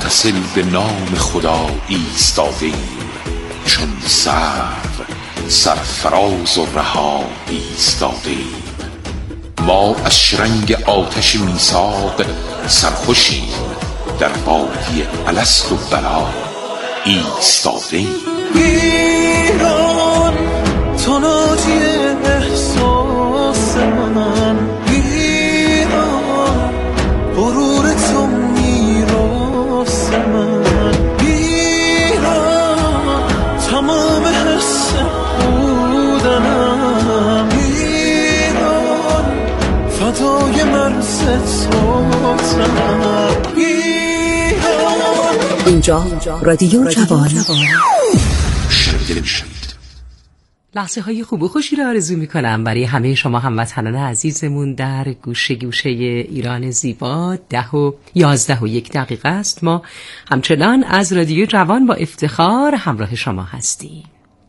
متصل به نام خدا ایستادیم، چون سرو سرفراز و رها ایستادیم. ما از شرنگ آتش میثاق سرخوشیم، در وادی الست و بلا ایستادیم. ایران تو ناجی احساس من، ایران غرور تو میراث من، ایران تمام حس بودنم، ایران فدای مرز توتم. اینجا رادیو جوان. لحظه های خوب و خوشی را آرزو می کنم برای همه شما هموطنان عزیزمون در گوشه گوشه ایران زیبا. 10:11 است. ما همچنان از رادیو جوان با افتخار همراه شما هستیم.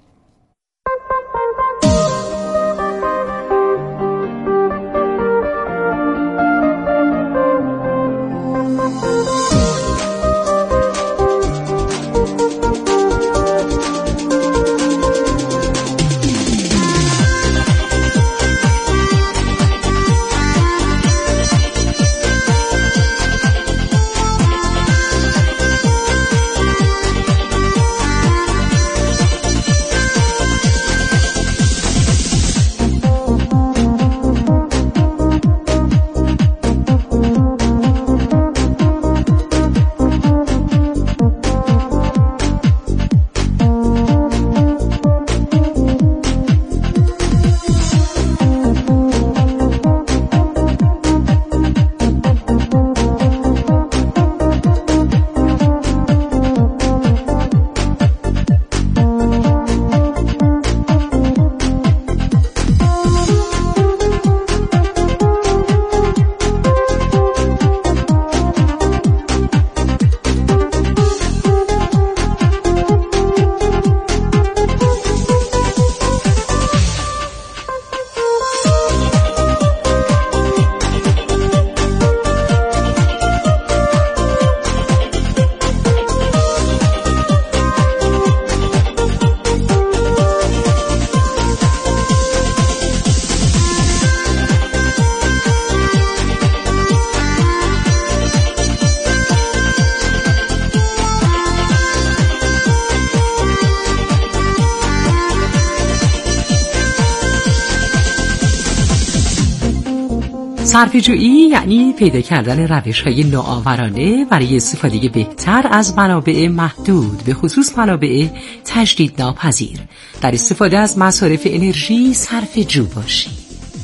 صرفه‌جویی یعنی پیدا کردن روش‌های نوآورانه برای استفاده بهتر از منابع محدود، به خصوص منابع تجدیدناپذیر. در استفاده از مصارف انرژی صرفه‌جو باشید.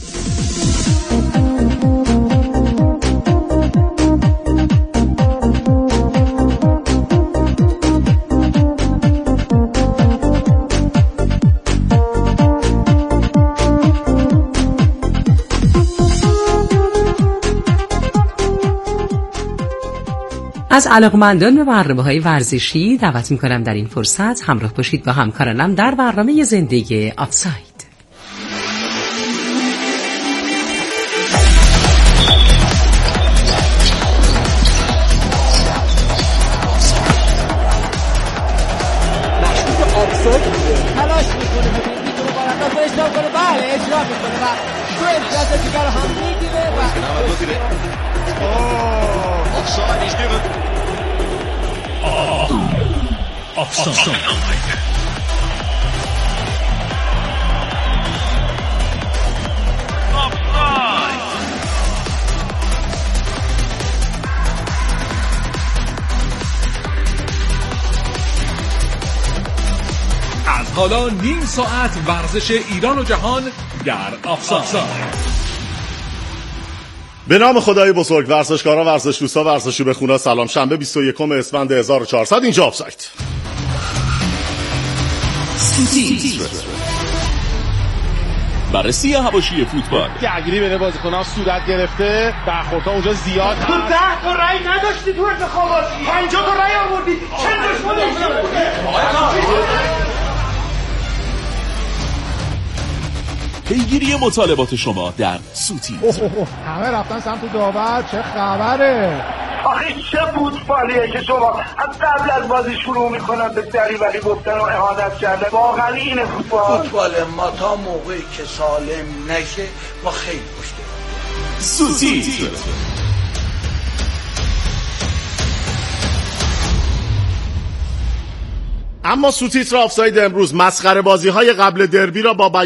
از علاقمندان به برنامه‌های ورزشی دعوت می‌کنم در این فرصت همراه باشید با همکارانم در برنامه زنده آفساید. تلاش میکنه میتونه برنده اجرا کنه. بله اجرا میکنه و تو امتیاز دیگر هم میگیره و offside is given. Offside. از حالا نیم ساعت ورزش ایران و جهان در آفساید. به نام خدای بزرگ. ورزشکارا، ورزش دوستا، ورزشجو بخونا، سلام. شنبه 21 اسفند 1400 اینجا آفساید. بررسی حواشی فوتبال. درگیری بین بازیکن‌ها صورت گرفته، برخوردها اونجا زیاد هست. تو 10 تا رأی نداشتی تو انتخابات، 50 تا رأی آوردی، چند دشمن پیگیری مطالبات شما در سوتی. همه رفتن سمت داور، چه خبره؟ آخه چه فوتبالیه که شما از قبل از بازی شروع میکنن به دریوری گفتن و اهانت کردن. واقعا اینه فوتبال ما تا موقعی که سالم نشه ما خیلی مشکل. سوتیتر. اما سوتیتر آفساید امروز مسخره بازی‌های قبل دربی را با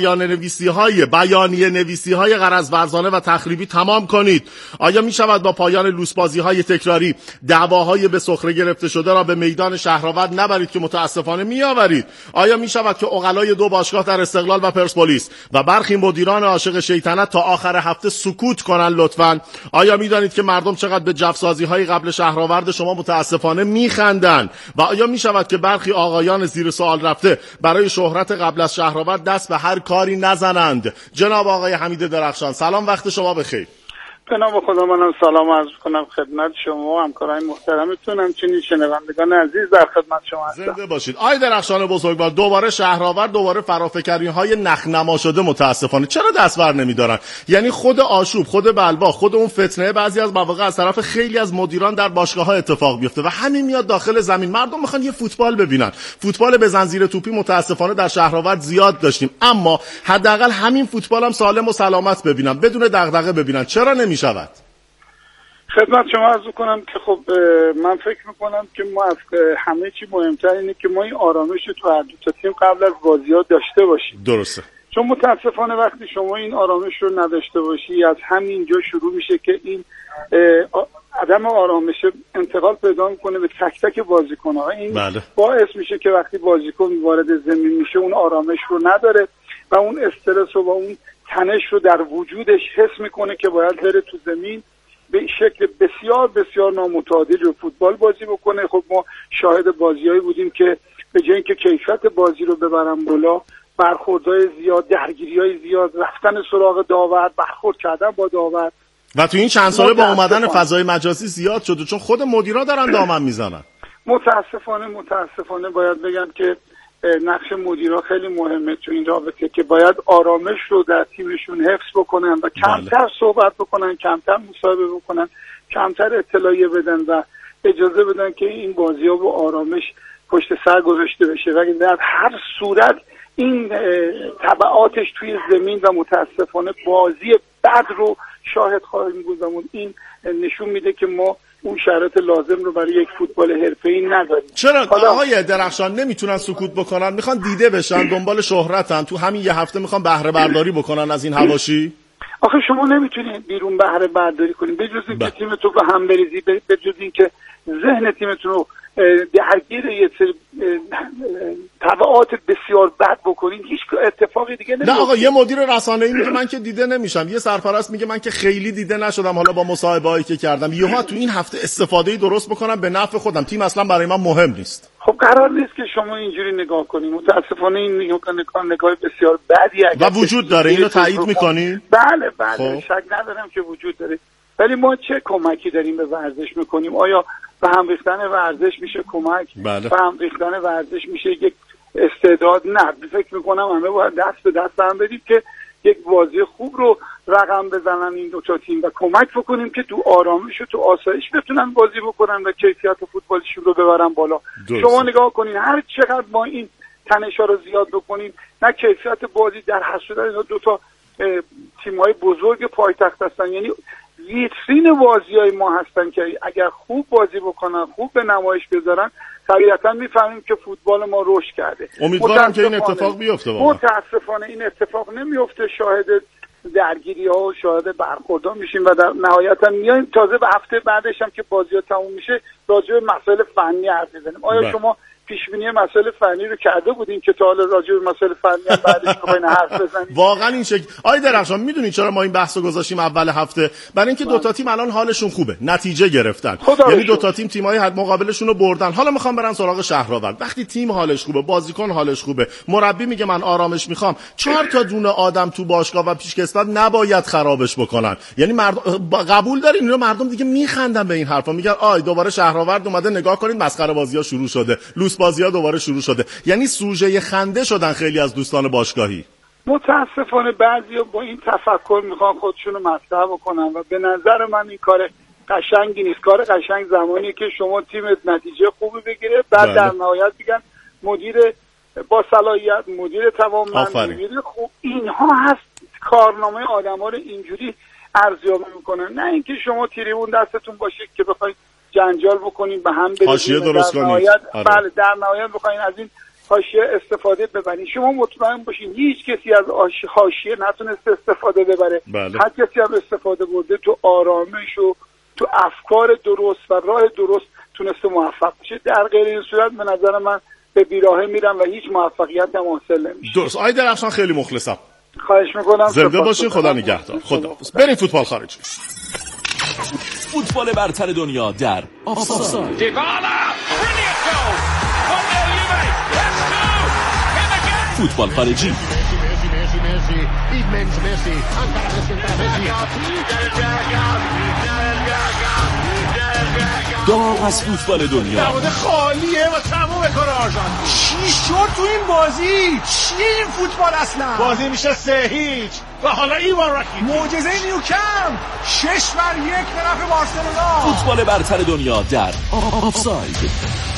بیانیه نویسی‌های غرض‌ورزانه و تخریبی تمام کنید. آیا می‌شود با پایان لوس بازی‌های تکراری دعواهای به سخره گرفته شده را به میدان شهرآورد نبرید که متأسفانه می‌آورید؟ آیا می‌شود که عقلای دو باشگاه در استقلال و پرسپولیس و برخی مدیران عاشق شیطنت تا آخر هفته سکوت کنند لطفاً؟ آیا می‌دانید که مردم چقدر به جفسازی‌های قبل شهرآورد شما متأسفانه می‌خندند؟ و آیا می‌شود که برخی آقایان زیر سوال رفته برای شهرت قبل از شهرآورد دست به هر کاری نزنند؟ جناب آقای حمید درخشان، سلام، وقت شما بخیر. به نام خدا، منم سلام عرض کنم خدمت شما و همکارای محترمتون، همچنین شنوندگان عزیز در خدمت شما هستم. زنده باشید. آقای درخشان بزرگوار، دوباره شهرآورد، دوباره فرافکنی‌های نخنما شده متاسفانه. چرا دست بر نمی‌دارن؟ یعنی خود آشوب، خود بلوا، خود اون فتنه بعضی از مواقع از طرف خیلی از مدیران در باشگاه‌ها اتفاق میفته و همین میاد داخل زمین. مردم میخوان یه فوتبال ببینن. فوتبال به زنجیر توپی متاسفانه در شهرآورد زیاد داشتیم، اما حداقل همین فوتبال هم سالم و سلامت ببینن، بدون دغدغه ببینن. چرا نمی‌شود؟ خدمت شما عرض کنم که خب من فکر میکنم که ما از همه چی مهمتر اینه که ما این آرامش رو تو هر دو تا تیم قبل از بازی‌ها داشته باشیم. درسته. چون متاسفانه وقتی شما این آرامش رو نداشته باشی، از همینجا شروع میشه که این عدم آرامش انتقال پیدا میکنه به تک تک بازیکن‌ها. این باعث میشه که وقتی بازیکن وارد زمین میشه اون آرامش رو نداره و اون استرس و اون تنش رو در وجودش حس میکنه که باید بره تو زمین به شکل بسیار بسیار نامتعادل رو فوتبال بازی بکنه. خب ما شاهد بازیایی بودیم که به جای اینکه کیفیت بازی رو ببرن بالا، برخوردهای زیاد، درگیری‌های زیاد، رفتن سراغ داور، برخورد کردن با داور و تو این چند ساله با اومدن فضای مجازی زیاد شده، چون خود مدیرا دارن دامن میزنن. متاسفانه باید بگم که نقش مدیرا خیلی مهمه تو این رابطه که باید آرامش رو در تیمشون حفظ بکنن و کمتر صحبت بکنن، کمتر مصاحبه بکنن، کمتر اطلاعیه بدن و اجازه بدن که این بازی‌ها با آرامش پشت سر گذاشته بشه و در هر صورت این تبعاتش توی زمین و متاسفانه بازی بد رو شاهد خواهیم بود. این نشون میده که ما اون شرایط لازم رو برای یک فوتبال حرفه‌ای نداریم. چرا آقای درخشان نمیتونن سکوت بکنن؟ میخوان دیده بشن، دنبال شهرتن، تو همین یه هفته میخوان بهره برداری بکنن از این حواشی؟ آخه شما نمیتونید بیرون بهره برداری کنید به جز اینکه تیمتون رو هم بریزی، به جز اینکه ذهن تیمتون رو درگیر یه سری تبعات بسیار بد بکنین، هیچ اتفاقی دیگه نمیفته. نه آقا، یه مدیر رسانه‌ای میگه من که دیده نمیشم، یه سرپرست میگه من که خیلی دیده نشدم، حالا با مصاحبه‌ای که کردم یهو تو این هفته استفاده‌ای درست بکنم به نفع خودم، تیم اصلا برای من مهم نیست. خب قرار نیست که شما اینجوری نگاه کنین. متاسفانه این نگاه بسیار بدی و وجود داره. اینو تایید می‌کنی؟ بله شک ندارم که وجود داره. ولی ما چه کمکی داریم به ورزش میکنیم؟ آیا به هم ریختن ورزش میشه کمک؟ بله. به هم ریختن ورزش میشه یک استعداد؟ نه، فکر میکنم همه باید دست به دست هم بدیم که یک بازی خوب رو رقم بزنن این دو تا تیم و کمک بکنیم که تو آرامش و تو آسایش بتونن بازی بکنن و کیفیت فوتبالشون رو ببرن بالا. شما نگاه کنین هر چقدر ما این تنش‌ها رو زیاد بکنیم، نه کیفیت بازی در حسودن اینا دو تا تیم‌های بزرگ پایتخت هستن، یعنی ویترین بازی‌های ما هستن که اگر خوب بازی بکنن، خوب به نمایش بذارن، طبیعتاً می‌فهمیم که فوتبال ما رشد کرده. امیدوارم که این اتفاق بیفته. متأسفانه این اتفاق نمیفته. شاهد درگیری‌ها و شاهد برخوردها میشیم و در نهایت هم میایم تازه به هفته بعدش هم که بازی‌ها تموم میشه راجع به مسائل فنی حرف بزنیم. آیا شما پیش بینی مسائل فنی رو کرده بودین که تا حالا راجع به مسائل فنی بعدش بخواید حرف بزنید؟ واقعا این شکل. آقای درخشان میدونید چرا ما این بحثو گذاشتیم اول هفته؟ برای اینکه دو تا تیم الان حالشون خوبه، نتیجه گرفتن، یعنی دو تا تیم تیم‌های مقابلشون رو بردن، حالا میخوام برن سراغ شهرآورد. وقتی تیم حالش خوبه، بازیکن حالش خوبه، مربی میگه من آرامش میخوام، 4 تا دونه آدم تو باشگاه و پیشکسوت نباید خرابش بکنن. یعنی مردم قبول دارین اینو، مردم دیگه میخندن به این حرفا، میگن آی دوباره شهرآورد اومده، نگاه کنید مسخره بازی‌ها شروع شده، لوس بازی‌ها دوباره شروع شده. یعنی سوژه خنده شدن خیلی از دوستان باشگاهی. متاسفانه بعضیا با این تفکر میخوان خودشونو مطرح بکنن و به نظر من این کار قشنگی نیست. کار قشنگ زمانی که شما تیمت نتیجه خوبی بگیره، بعد در نهایت میگن مدیر با صلاحیت، مدیر توانمند، مدیر خوب. اینها هست کارنامه آدما رو اینجوری ارزیابی میکنن، نه اینکه شما تریبون دستتون باشه که بخواید جنجال بکنین به هم بریزین، حاشیه درست کنید. بله در نهایت بخواید از این حاشیه استفاده ببرید. شما مطمئن باشین هیچ کسی از حاشیه نتونسته استفاده ببره. هر کسی هم استفاده برده تو آرامش و تو افکار درست و راه درست تونسته موفق بشه. در غیر این صورت به نظر من به بیراهه میرم و هیچ موفقیت هم حاصل نمیشه. درست. آقای درخشان خیلی مخلصم. خواهش میکنم. زنده باشین. خدا نگهدار. خدا. بریم فوتبال خارجی. فوتبال برتر دنیا در آفساید. فوتبال خارجی. داغ از فوتبال دنیا. دروازه خالیه و تموم کار آژان. چی شد تو این بازی؟ چیه این فوتبال اصلا؟ بازی میشه 3-0 و حالا ایوان راکی معجزه نیوکمپ 6-1 به نفع بارسلونا. فوتبال برتر دنیا در آفساید.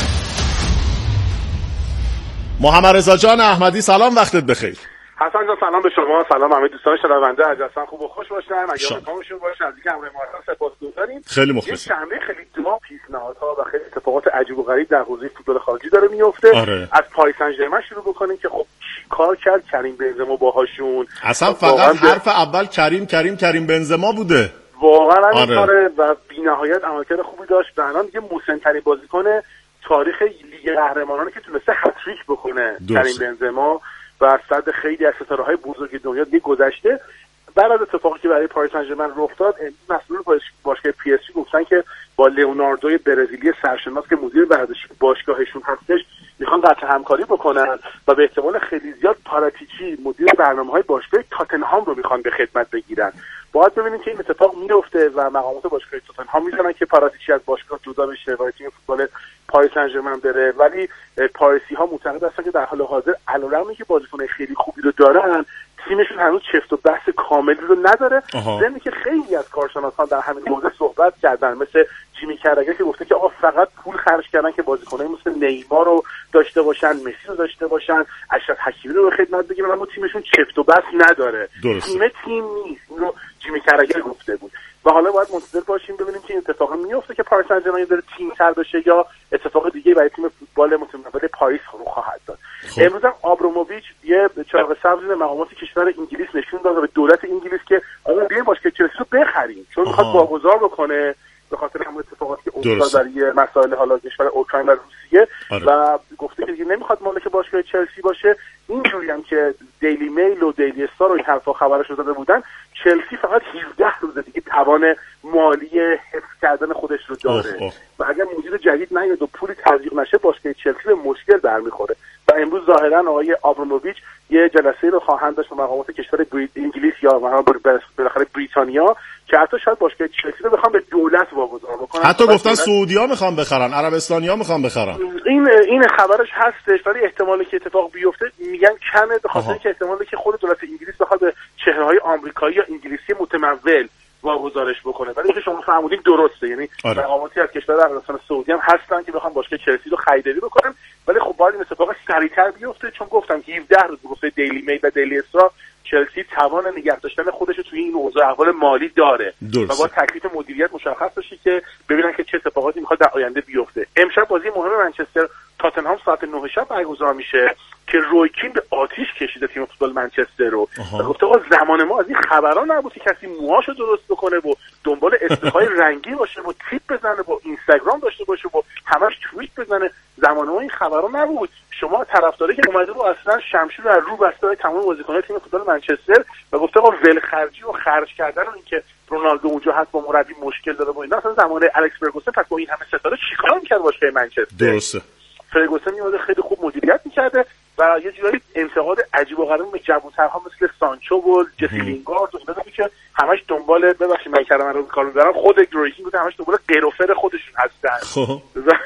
محمد رضا جان احمدی سلام، وقتت بخیر. حسن جان سلام به شما، سلام همه دوستان شنونده. اجازه خوب و خوش باشن، اگه کامشون باشه از اینکه همراه ما هستن سپاسگزاریم. خیلی مخلصم. یه شنبه خیلی دو پیشنهادها و خیلی اتفاقات عجیب و غریب در حوزه فوتبال خارجی داره میفته. از پاریس سن ژرمن شروع بکنیم که خب کار کرد کریم بنزما باهاشون. اصلا فقط حرف اول کریم بنزما بوده. واقعا همین کاره و بی‌نهایت عملکرد خوبی داشت. الان دیگه مسن‌ترین بازیکن تاریخ لیگ قهرمانان که تونسته هتریک بکنه کریم بنزما و صد خیلی از ستاره‌های بزرگ دنیا دیگه گذشته. بعد از اتفاقی که برای پاریس سن ژرمن رخ داد، مسئولان باشگاه پی اس جی گفتن که با لئوناردو برزیلی سرشناس که مدیر ورزشی باشگاهشون هستش میخوان قطع همکاری بکنن و به احتمال خیلی زیاد پاراتیچی مدیر برنامه‌های باشگاه تاتنهام رو میخوان به خدمت بگیرن. باید ببینیم که این اتفاق میفته و مقامات باشگاه تاتنهام میذارن که پاراتیچی از باشگاه جدا بشه و تیم فوتبال پاریس سن ژرمن بره، ولی پاریسی‌ها معتقد هستن که در حال حاضر علیرغم اینکه بازیکن خیلی خوبی رو دارن، تیمشون هنوز چفت و بحث کاملی رو نداره. ضمن که خیلی از کارشناسان در همین حوزه صحبت کردن، مثل جیمی کرگر که گفته که آقا فقط پول خرج کردن که بازیکنایی مثل نیمار رو داشته باشن، مسی رو داشته باشن، اشرف حکیمی رو به خدمت بگیرن، اما تیمشون چفت و بحث نداره. تیم نیست. این رو جیمی کرگر گفته بود و حالا باید منتظر باشیم ببینیم که این اتفاق میفته که پاریس سن ژرمن داره تیم تر بشه یا اتفاق دیگه برای تیم فوتبال متمول پاریس رو خواهد داد. امروز هم آبراموویچ یه چراغ سبز به مقامات کشور انگلیس نشون داد و به دولت انگلیس که آقا بیاین باشگاه چلسی رو بخریم، چون میخواد واگذار بکنه به خاطر همون اتفاقاتی که افتاد برای مسائل حالا کشور اوکراین و روسیه و گفته که دیگه نمیخواد مالک باشگاه چلسی باشه. اینجوری هم که دیلی میل و دیلی استار و این حرفا خبرش رو داده بودن، چلسی فقط 17 روز دیگه توان مالی حفظ کردن خودش رو داره و اگر مدیر جدید نیاد و پولی تزریق نشه باشگاه چلسی به مشکل برمیخوره و امروز ظاهرا آقای آبراموویچ یه جلسه رو خواهند داشت با مقامات کشور انگلیس یا بالاخره بریتانیا که حتی شاید باشگاه چلسی رو بخوام به دولت واگذار بکنن. حتی گفتن سعودی‌ها میخوان بخرن، عربستانی‌ها میخوان بخرن. این خبرش هستش، ولی احتمالی که اتفاق بیفته میگن کمه، به خاطر اینکه احتمالی که خود دولت انگلیس بخواد به چهره‌های آمریکایی یا انگلیسی متمول واگذارش بکنه. ولی که شما فرمودین درسته، یعنی مقاماتی از کشور عربستان سعودی هم هستن که بخوان باشگاه چلسی رو خریداری بکنن، ولی خب باید این اتفاق سریعتر بیفته، چون گفتم 17 روز گفته دیلی میل و دیلی استرا چلسی توان نگه داشتن خودش رو توی این اوضاع احوال مالی داره و با تکلیف مدیریت مشخص بشه که ببینن که چه اتفاقاتی میخواد در آینده بیفته. امشب بازی مهم منچستر تاتنهام ساعت 9 شب برگزار میشه که روی کین به آتیش کشیده تیم فوتبال منچستر رو و گفته آقا زمان ما از این خبرا نبود که کسی موهاشو درست بکنه و دنبال استیکای رنگی باشه و تیپ بزنه و اینستاگرام داشته باشه و همش توییت بزنه. زمان ما این خبرا نبود. شما طرفداری که اومده رو اصلا شمشیر رو از رو بسته های تمام بازیکنان تیم فوتبال منچستر و گفته آقا ولخرجی و خرج کردن و اینکه رونالدو اونجا هست با مربی مشکل داره و اینا، اصلا زمان الکس فرگوسن پس با این همه ستاره چیکار می‌کرد باشگاه منچستر؟ درسته. فرگوسن میومده خیلی خوب مدیریت می‌کرده و یه جوری انتقاد عجیب و غریب به جوان‌ترها مثل سانچو و جسی لینگارد اونها که همش دنبال ببخشید من کلمه رو کار می‌برم خود گرویکینگ بوده، همش دنبال قیروفر خودشون هستن. خب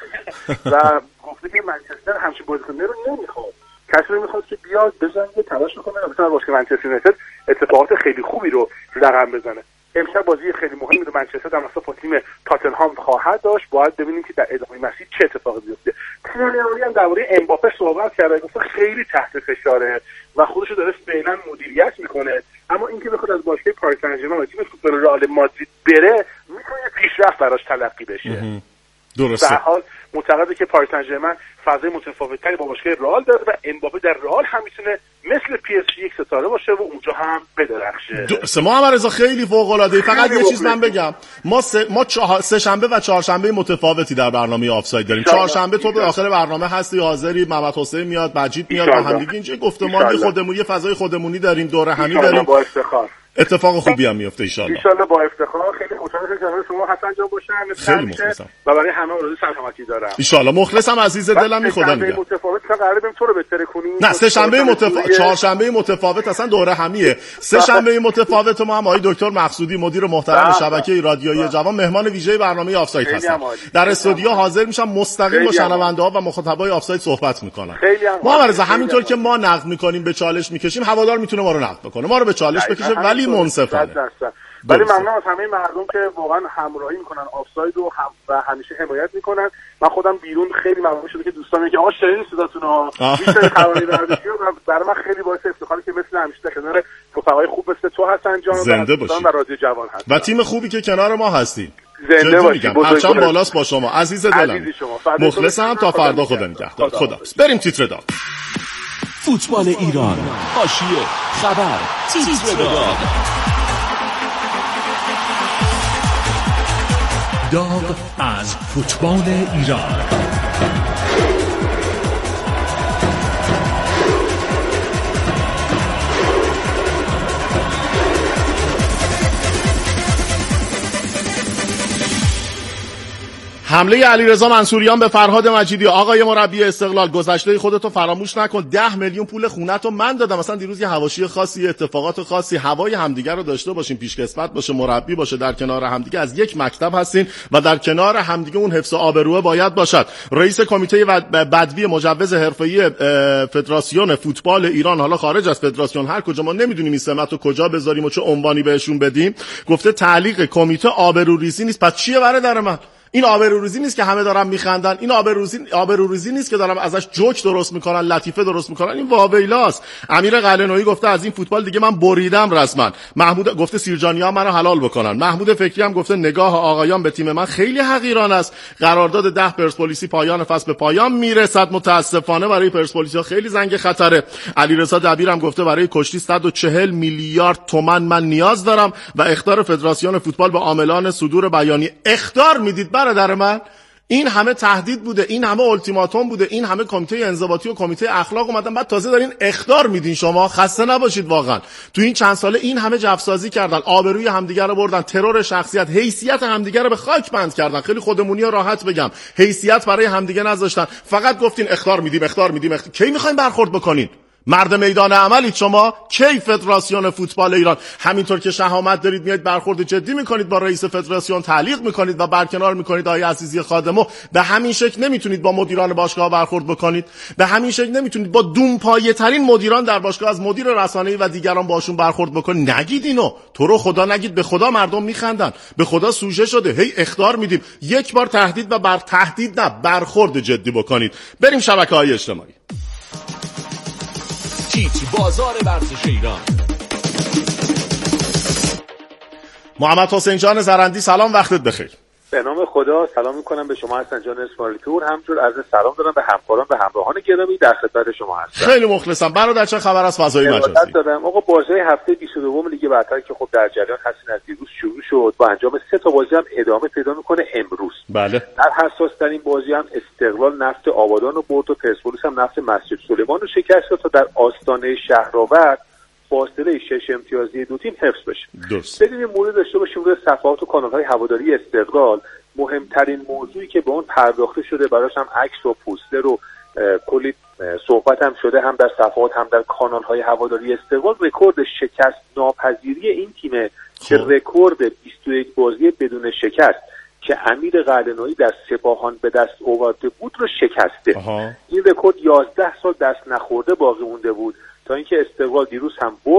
و گفته که منچستر همچین بازیکن رو نمی‌خواد. کسی رو می‌خواد که بیاد بزنه تلاش کنه مثلا باشگاه منچستر یونایتد اتفاقات خیلی خوبی رو رقم بزنه. امشب بازی خیلی مهمی رو منچستر در مصاف تیم تاتنهام خواهد داشت. باید ببینیم که در ادامه مسیر چه اتفاقی بیفته. تیم‌ملی هم درباره امباپه صحبت کرده، گفت خیلی تحت فشاره و خودش رو داره فعلا مدیریت میکنه، اما اینکه بخواد از باشگاه پاریس سن ژرمن و تیم فوتبال رئال مادرید بره میتونه پیشرفت براش تلقی بشه. درسته. در حال معتقده که پاریس سن ژرمن فضای متفاوت‌تری با باشگاه رئال داره و امباپه در رئال هم میتونه مثل پی اس جی یک ستاره باشه و اونجا هم بدرخشه. محمد رضا خیلی فوق‌العاده. فقط یه چیز من بگم، ما سه شنبه و چهارشنبه متفاوتی در برنامه آفساید داریم. چهارشنبه تو به آخر برنامه هستی، حاضری، محمد حسین میاد، مجید میاد، با هم دیگه اینجا گفتمان خودمونی، فضای خودمونی داریم، دوره همی داریم. با افتخار. اتفاق خوبی هم میفته ان شاء الله با افتخار. خیلی خوشحالم که کنار شما حسن جان باشم. خیلی مخلصم و برای همه آرزوی سلامتی دارم ان شاء الله. مخلصم عزیز دلم، خدا نگهدار. متفاوت قراره بریم تو رو بهتر کنیم. نه سه شنبه متفاوت، چهارشنبه متفاوت، اصلا دوره همیه. سه شنبه متفاوت ما هم آقای دکتر مقصودی مدیر محترم شبکه رادیویی جوان مهمان ویژه برنامه آفساید هستن. در استودیو حاضر میشم، مستقیم با شنونده‌ها و مخاطبای آفساید صحبت میکنن. محمد رضا همینطور که ما نقد میکنیم به چالش میکشیم، هوادار میتونه ما رو نقد بکنه، ما رو به چالش بکشه ولی منصفانه. ولی ممنون از همه مردم که واقعا همراهی میکنن آفساید رو و همیشه حمایت میکنن. من خودم بیرون خیلی ممنون شده که دوستان میگن آقا شنیدین صداتون ها، بیشتر خبری ورزشی و برای من خیلی باعث افتخاره که مثل همیشه در کنار رفقای خوب مثل تو حسن جان زنده باشی و رادیو جوان هست و تیم خوبی که کنار ما هستی. زنده باشی. پرچم بالاست با شما عزیز دلم. مخلصم. تا فردا خدا نگهدار. خدا. بریم تیتر داغ. فوتبال ایران، حاشیه، خبر، تیتر داغ. داغ از فوتبال ایران. حمله علیرضا منصوریان به فرهاد مجیدی. آقای مربی استقلال، گذشته خودتو فراموش نکن. 10 میلیون پول خونه‌تو من دادم. مثلا دیروز یه حواشی خاصی، اتفاقات خاصی، هوای همدیگه رو داشته باشین، پیشکسوت باشه، مربی باشه، در کنار همدیگه از یک مکتب هستین و در کنار همدیگه اون حفظ آبروه باید باشد. رئیس کمیته بدوی مجوز حرفه‌ای فدراسیون فوتبال ایران، حالا خارج از فدراسیون، هر کجا ما نمیدونیم این سمتو کجا بذاریم و چه عنوانی بهشون بدیم، گفته تعلیق کمیته آبروریزی نیست. پس چیه برادر من؟ این آبروریزی نیست که همه دارن میخندن، این آبروریزی نیست که دارن ازش جوک درست میکنن، لطیفه درست میکنن، این واویلاست. امیر قلعه‌نویی گفته از این فوتبال دیگه من بریدم رسما. محمود گفته سیرجانی‌ها منو حلال بکنن. محمود فکری هم گفته نگاه آقایان به تیم من خیلی حقیرانه است. قرارداد 10 پرسپولیسی پایان فصل به پایان میرسد، متاسفانه برای پرسپولیس‌ها خیلی زنگ خطره. علیرضا دبیر هم گفته برای کشتی 140 میلیارد تومان من نیاز دارم و اخطار فدراسیون فوتبال به عاملان صدور بیانیه. اخطار میدید برادر من؟ این همه تهدید بوده، این همه التیماتوم بوده، این همه کمیته انضباطی و کمیته اخلاق اومدن، بعد تازه دارین اخطار میدین. شما خسته نباشید واقعا. تو این چند ساله این همه جفسازی کردن، آبروی همدیگه رو بردن، ترور شخصیت، حیثیت همدیگه رو به خاک بند کردن. خیلی خودمونی و راحت بگم، حیثیت برای همدیگه نذاشتن. فقط گفتین اخطار میدیم. کی میخواین برخورد بکنین؟ مرد میدان عملید شما. کی فدراسیون فوتبال ایران؟ همینطور که شهامت دارید میاد برخورد جدی میکنید با رئیس فدراسیون، تعلیق میکنید و برکنار میکنید آقای عزیزی خادمو. به همین شکل نمیتونید با مدیران باشگاه برخورد بکنید. به همین شکل نمیتونید با دونپایه ترین مدیران در باشگاه از مدیر رسانه‌ای و دیگران باشون برخورد بکنید. نگید اینو. تو رو خدا نگید. به خدا مردم میخندن. به خدا سوژه شده. هی اخطار میدیم. یک بار تهدید و بر تهدید نه، برخورد جدی بکنید. بریم شبکه‌های اجتماعی. بازار ورزش ایران. محمد حسین جان زرندی، سلام، وقتت بخیر. به نام خدا سلام میکنم به شما حسن جان اسماعیلپور، همچنین عرض سلام دارم به همکاران و همراهان گرامی، در خدمت شما هستم. خیلی مخلصم. برادر چه خبر از فضای مجازی؟ آقا بازی هفته 22 لیگ برتر که خب در جریان هستین، از دیروز شروع شد با انجام 3 تا بازی هم ادامه پیدا میکنه امروز. بله. در حساس ترین بازی هم استقلال نفت آبادان رو برد و پرسپولیس هم نفت مسجد سلیمان رو شکست داد تا در آستانه شهرآورد فاصله 6 امتیازی دو تیم حفظ بشه. درست. بدیم مورد داشته باشیم روی صفحات و کانال‌های هواداری استقلال. مهمترین موضوعی که به اون پرداخته شده، براش هم عکس و پوستر و کلی صحبت هم شده، هم در صفحات هم در کانال‌های هواداری استقلال، رکورد شکست ناپذیری این تیمه که رکورد 21 بازی بدون شکست که امیر قلعه‌نویی در سپاهان به دست آورده بود رو شکسته. این رکورد 11 سال دست نخورده باقی مونده بود تا اینکه استقلال دیروز هم برد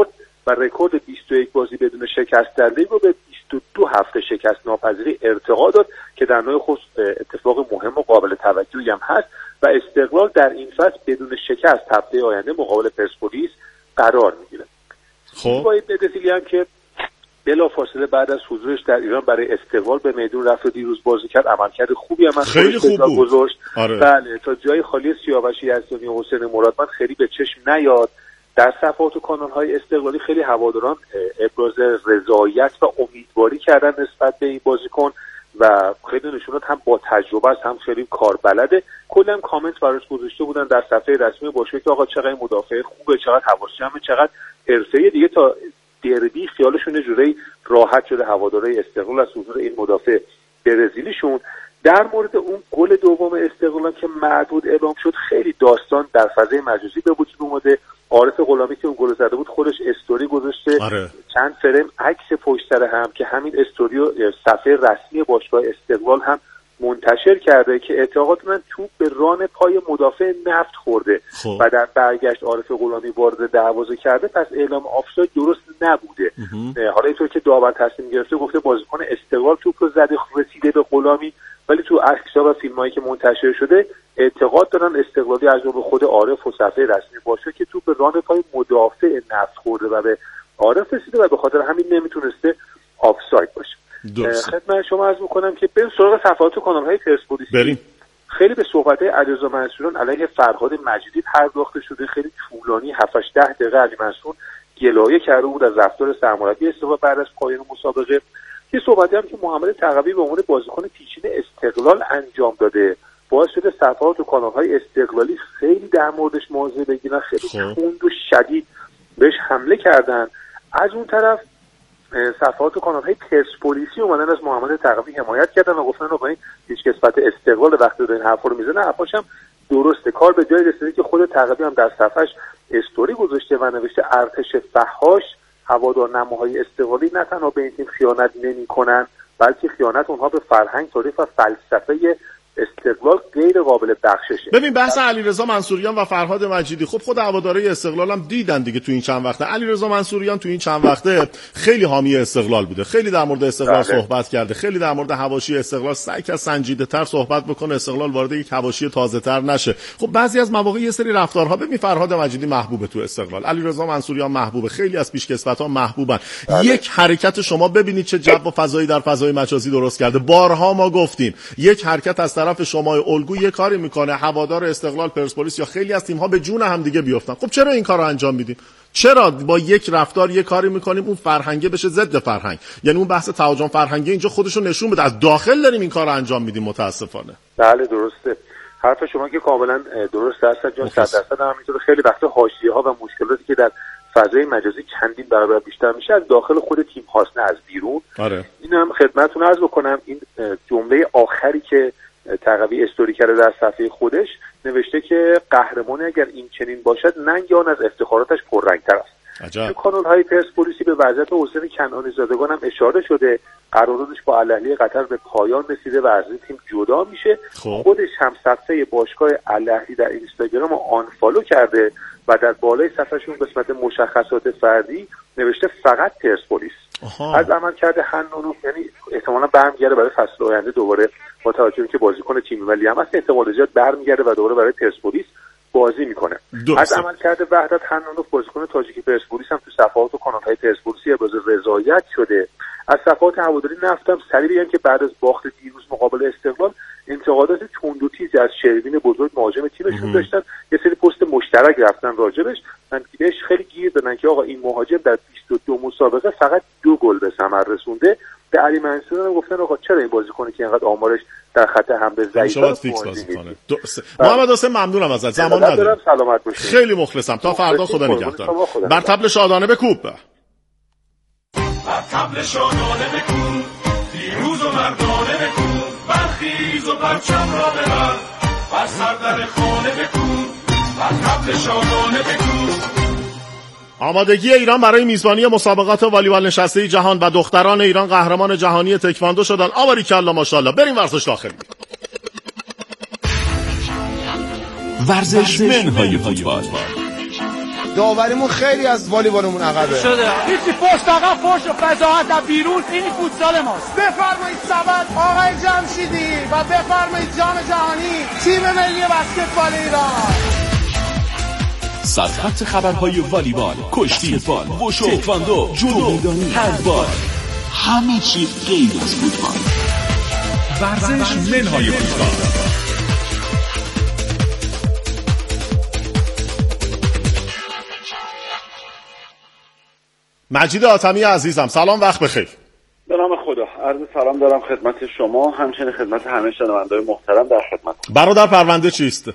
و رکورد 21 بازی بدون شکست در لیگ رو به 22 هفته شکست ناپذیری ارتقا داد که در نوع خود اتفاق مهم و قابل توجهی هم هست و استقلال در این فصل بدون شکست هفته آینده مقابل پرسپولیس قرار میگیره. خب باید بدونیم که بلافاصله بعد از حضورش در ایران برای استقلال به میدون رفت و دیروز بازی کرد، عملکرد خوبی هم از خیلی خوب بود. آره. بله تا جای خالی سیاوش یزدانی و حسین مرادمند خیلی به چشم نیاد. در صفحات و کانال‌های استقلالی خیلی هواداران ابراز رضایت و امیدواری کردن نسبت به این بازیکن و خیلی نشونات هم با تجربه است، هم خیلی کاربلده. کلی هم کامنت براش گذاشته بودن در صفحه رسمی باشگاه که آقا چقدر مدافع خوبه، چقدر حواس جمعه، چقدر حرفه‌ای. دیگه تا دربی خیالشون جوری راحت شده هوادارهای استقلال از حضور این مدافع برزیلیشون. در مورد اون گل دوم استقلال که معدود اعلام شد خیلی داستان در فضای مجازی به وجود اومده. عارف غلامی که اون گل زده بود خودش استوری گذاشته. آره. چند فریم عکس پشت سر هم که همین استوری و صفحه رسمی باشگاه استقلال هم منتشر کرده که اعتقاد من توپ به ران پای مدافع نفت خورده و در برگشت عارف غلامی وارد دروازه کرده، پس اعلام آفساید درست نبوده. حالا اینطور که داور تصمیم گرفته گفته بازیکن استقلال توپ رو زده رسیده به غلامی، ولی تو عکس‌ها و فیلمایی که منتشر شده اعتقاد دارن استقلالی از جمله خود عارف و صفحه رسمی باشه که توپ به ران پای مدافع نفت خورده و به عارف رسیده و به خاطر همین نمیتونسته آفساید باشه. خدمت شما عرض می‌کنم که بریم سراغ صفحات و کانال‌های پرسپولیس. بریم. خیلی به صحبت‌های علیرضا منصوریان علیه فرهاد مجیدی پرداخته شده. خیلی طولانی 7-8 دقیقه علی منصور گلایه کرده بود از رفتار سرمربی استقلال بعد از پایان مسابقه. یه صحبتی هم که محمد تقوی به عنوان بازیکن پیشین استقلال انجام داده باعث شده صفحات و کانال‌های استقلالی خیلی در موردش موضع بگیرن، خیلی تند و شدید بهش حمله کردن. از اون طرف صفحات و کانال‌های پرسپولیسی اومدن از محمد تقوی حمایت کردن و گفتن آقا این هیچ کسبت استقلال وقتی داره این حرفا رو میزنه حرفاش هم درسته. کار به جای رسیده که خود تقوی هم در صفحش استوری گذاشته و نوشته ارتش فحاش هوادار نماهای استقلالی نه تنها به این تیم خیانت نمی‌کنن بلکه خیانت اونها به فرهنگ، تاریخ و فلسفه استقلال غیر قابل بخششه. ببین بحث علیرضا منصوریان و فرهاد مجیدی، خب خود هوادارهای استقلال هم دیدن دیگه تو این چند وقته. علیرضا منصوریان تو این چند وقته خیلی حامی استقلال بوده، خیلی در مورد استقلال صحبت کرده، خیلی در مورد حواشی استقلال سعی کرد سنجیده‌تر صحبت بکنه، استقلال وارد یک حواشی تازه‌تر نشه. خب بعضی از مواقع یه سری رفتارها، ببین فرهاد مجیدی محبوبه تو استقلال، علیرضا منصوریان محبوبه، خیلی از پیشکسوت‌ها محبوبن. یک حرکت شما ببینید چه جو و فضایی در فضای مجازی درست کرده. بارها ما گفتیم یک حرکت از طرف شما الگو یه کاری میکنه هوادار استقلال، پرسپولیس یا خیلی از تیم‌ها به جون هم دیگه بیافتن. خب چرا این کارو انجام میدیم؟ چرا با یک رفتار یه کاری میکنیم اون فرهنگه بشه ضد فرهنگ؟ یعنی اون بحث تهاجم فرهنگی اینجا خودشو نشون بده. از داخل داریم این کارو انجام میدیم متاسفانه. بله درسته. حرف شما که کاملا درسته است جان، 100% همینطوره. خیلی وقتا حاشیه‌ها و مشکلاتی که در فضای مجازی چندین برابر بیشتر میشه از داخل خود تیم هاست نه از بیرون. آره. اینم خدمتتون عرض بکنم این جمله آخری که تقوی استوری کرده در صفحه خودش نوشته که قهرمانی اگر این چنین باشد ننگ آن از افتخاراتش پررنگ‌تر است. تو کانال‌های پرسپولیسی به وضعیت حسین کنعانی زادگان هم اشاره شده. قراردادش با الاهلی قطر به پایان رسیده و از این تیم جدا میشه. خودش هم صفحه باشگاه الاهلی در اینستاگرام رو آنفالو کرده و در بالای صفحه‌شون قسمت مشخصات فردی نوشته فقط پرسپولیس. از عملکرد حنانوف یعنی احتمالاً برمیگرده برای فصل آینده دوباره با توجه به اینکه بازیکن تیم ملی هم هست احتمال زیاد برمیگرده و دوباره برای پرسپولیس بازی میکنه. از عملکرد وحدت حنانوف بازیکن تاجیک پرسپولیس هم تو صفحات و کانال‌های پرسپولیسی ابراز رضایت شده. از صفحات هواداری نفتم سریع بگم که بعد از باخت دیروز مقابل استقلال انتقادات تند و تیزی از شروین بزرگ مهاجم تیمشون داشتن. یه سری پست مشترک رفتن راجبش، من بهش خیلی گیر دادن که آقا این مهاجم در 22 مسابقه فقط 2 گل به ثمر رسونده. به علی منصور هم گفتن آقا چرا این بازیکنی که اینقدر آمارش در خط حمله ضعیفه بازی کنه. محمد حسین ممنونم ازت، زمان ندارم. سلامت باشید. خیلی مخلصم. تا فردا خدا نگهدار. بر طبل شادانه بکوب. بر طبل شادانه بکوب، پیروز و مردانه بکوب، برخیز و پرچم را ببر، بر سردر خانه بکوب، بر طبل شادانه بکوب. آمادگی ایران برای میزبانی مسابقات والیبال نشسته جهان و دختران ایران قهرمان جهانی تکواندو شدن. آباریکلا ماشاءالله. بریم ورزش داخلی. ورزش منهای فوتبال. داوریمون خیلی از والیبالمون عقبه شده. هیچی پشت عقب پشت و فضاحت در بیرون، این فوتسال ماست. بفرمایید سبد آقای جمشیدی و بفرمایید جام جهانی تیم ملی بسکتبال ایران. سرخط خبرهای والیبال، کشتی فوتبال، وشو، تکواندو، جودو میدانی، هندبال، همه چی غیر از فوتبال. ورزش منهای فوتبال. مجید آتمی عزیزم سلام، وقت بخیر. به نام خدا، عرض سلام دارم خدمت شما، همچنین خدمت همه شنونده‌های محترم در خدمت. برادر پرونده چیست؟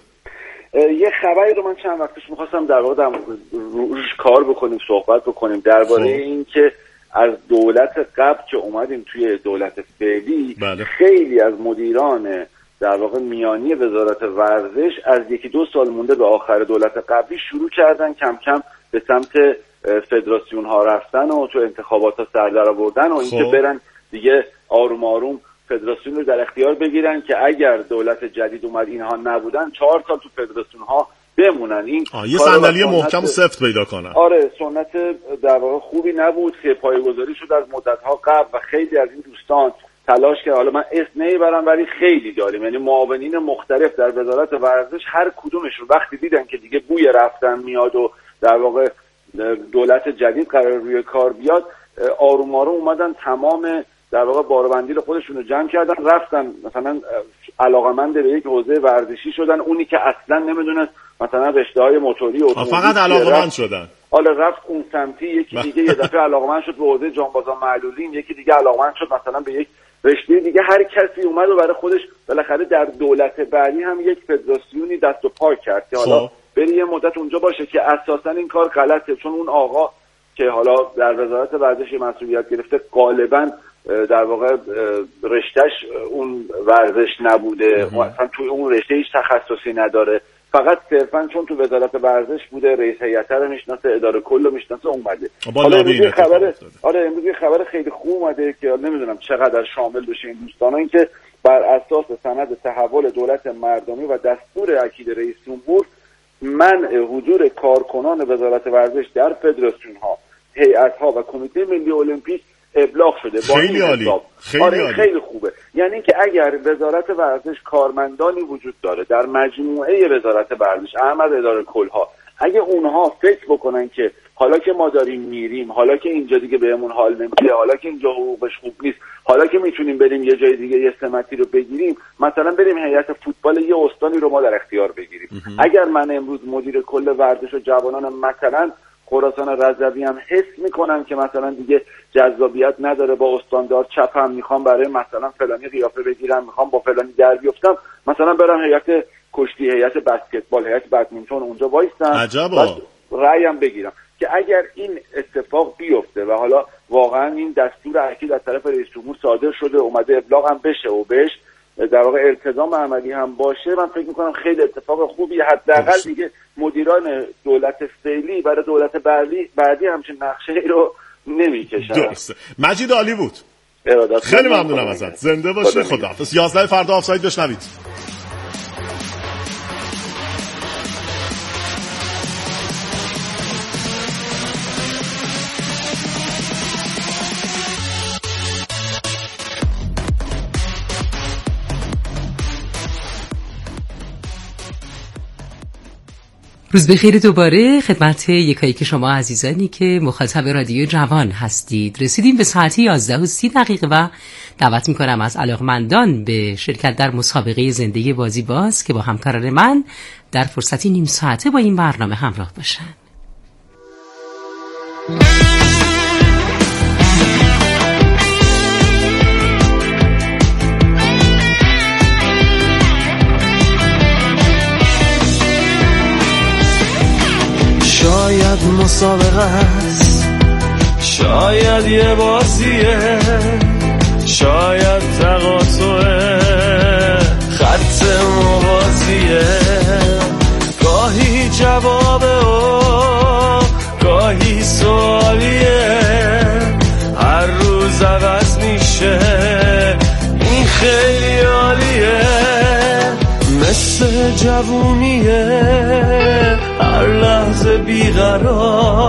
یه خبری رو من چند وقتش می‌خواستم در واقع روش کار بکنیم، صحبت بکنیم درباره این که از دولت قبل که اومدیم توی دولت فعلی خیلی از مدیران در واقع میانی وزارت ورزش از 1-2 سال مونده به آخر دولت قبلی شروع کردن کم کم به سمت فدراسیون ها رفتن و تو انتخابات ها سر در آوردن و اینکه برن دیگه آروم آروم فدراسیون رو در اختیار بگیرن که اگر دولت جدید اومد اینها نبودن 4 سال تو فدراسیون ها بمونن. این یه صندلی محکم و سفت پیدا کنن. آره، سنت در واقع خوبی نبود که پایه‌گذاری شد از مدت‌ها قبل و خیلی از این دوستان تلاش کرد. حالا من اسم نمیبرم ولی خیلی داریم، یعنی معاونین مختلف در وزارت ورزش هر کدومشون وقتی دیدن که دیگه بوی رفتن میاد و در واقع دولت جدید قرار روی کار بیاد، آروم آروم اومدن تمام در واقع باربندی رو خودشون رو جمع کردن، رفتن مثلا علاقمند به یک حوزه ورزشی شدن. اونی که اصلا نمیدونست مثلا رشته‌های موتوری و فقط علاقمند شدن، حالا رفت اون سمتی. یکی دیگه یه دفعه علاقمند شد به حوزه جانبازان معلولین، یکی دیگه علاقمند شد مثلا به یک رشته دیگه. هر کسی اومد و برای خودش بالاخره در دولت بعدی هم یک فدراسیونی دست و پا کرد که حالا بری یه مدت اونجا باشه که اساسا این کار غلطه، چون اون آقا که حالا در وزارت ورزش مسئولیت گرفته غالبا در واقع رشتهش اون ورزش نبوده، مثلا توی اون رشته هیچ تخصصی نداره، فقط صرفا چون تو وزارت ورزش بوده رئیس هیئت رو میشناسه، اداره کل رو میشناسه اومده. حالا امروز یه خبر خیلی خوب اومده که نمیدونم چقدر شامل بشه این دوستانا، این که بر اساس سند تحول دولت مردمی و دستور اکید رئیس جمهور منع حضور کارکنان وزارت ورزش در فدراسیون ها، هیئت ها و کمیته ملی المپیک ابلاغ شده. خیلی عالی، خیلی خوبه. یعنی که اگر وزارت ورزش کارمندانی وجود داره در مجموعه وزارت ورزش، احمد اداره کلها، اگه اونها فکر بکنن که حالا که ما داریم میریم، حالا که اینجا دیگه بهمون حال نمیده، حالا که اینجا حقوقش خوب نیست، حالا که میتونیم بریم یه جای دیگه یه سمتی رو بگیریم، مثلا بریم هیئت فوتبال یه استانی رو ما در اختیار بگیریم. اگر من امروز مدیر کل ورزش و جوانان مثلا خراسان رضوی هم حس میکنم که مثلا دیگه جذابیت نداره، با استاندار چپم، میخوام برای مثلا فلانی قیافه بگیرم، میخوام با فلانی در بیفتم، مثلا برم هیئت کشتی، هیئت بسکتبال، هیئت بدمینتون اونجا وایستم رأیم بگیرم. که اگر این اتفاق بیفته و حالا واقعا این دستور اکید از طرف رئیس جمهور صادر شده، اومده ابلاغ هم بشه و بهش در واقع التزام عملی هم باشه، من فکر میکنم خیلی اتفاق خوبی، حداقل دیگه مدیران دولت فعلی برای دولت بعدی همچین نقشه رو نمیکشن. درسته. مجید عالی بود، خیلی ممنونم ازت، زنده باشی، خداحافظ. 11 فردا آفساید بشنوید. روز بخیر دوباره خدمت یکایی که شما عزیزانی که مخاطب رادیو جوان هستید. رسیدیم به ساعت 11:30 و دعوت میکنم از علاقمندان به شرکت در مسابقه زنده بازی باز که با همکاران من در فرصتی نیم ساعته با این برنامه همراه باشن. شاید مسابقه است، شاید یه بازیه، شاید تقاطعه، خط موازیه، گاهی جوابه و گاهی سوالیه، هر روز عوض میشه، این خیلی عالیه، مثل جوونیه، هر لحظه بیغمه، برات